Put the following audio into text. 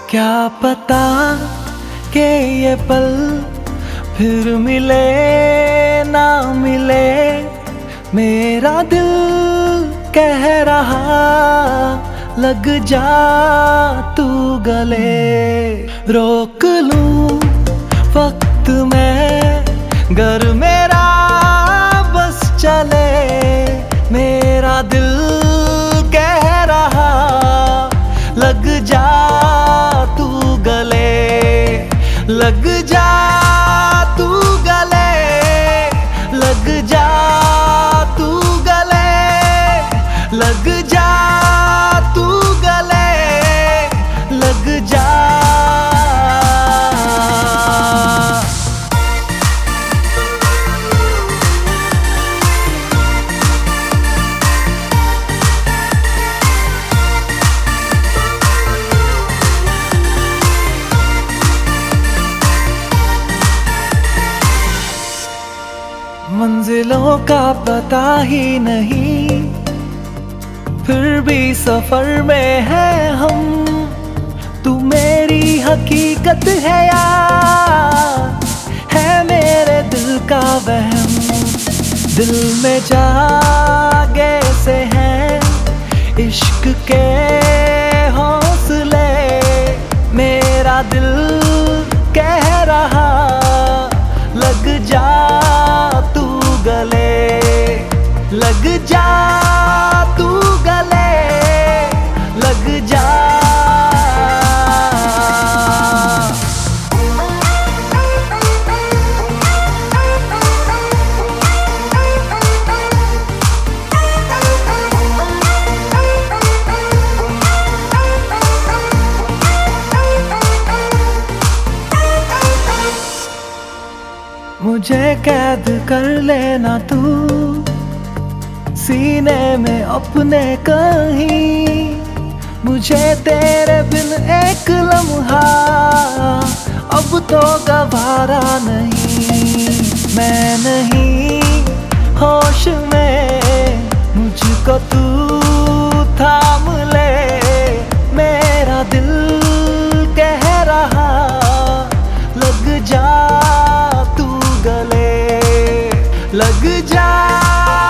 क्या पता कि ये पल फिर मिले ना मिले, मेरा दिल कह रहा लग जा तू गले। रोक लूं वक्त में गर मेरा बस चले, मेरा दिल कह रहा लग जा तू गले, लग जा तू गले, लग जा तू गले, लग जा तू गले, लग जा। मंजिलों का पता ही नहीं, फिर भी सफर में है हम। तू मेरी हकीकत है यार, है मेरे दिल का वहम। दिल में जागे से हैं इश्क के हौसले, मेरा दिल कह रहा लग जा तू गले, लग जा तू गले, लग जा। मुझे कैद कर लेना तू सीने में अपने कहीं, मुझे तेरे बिन एक लम्हा अब तो गवारा नहीं। मैं नहीं होश में, मुझको तू थाम ले, मेरा दिल कह रहा लग जा तू गले, लग जा।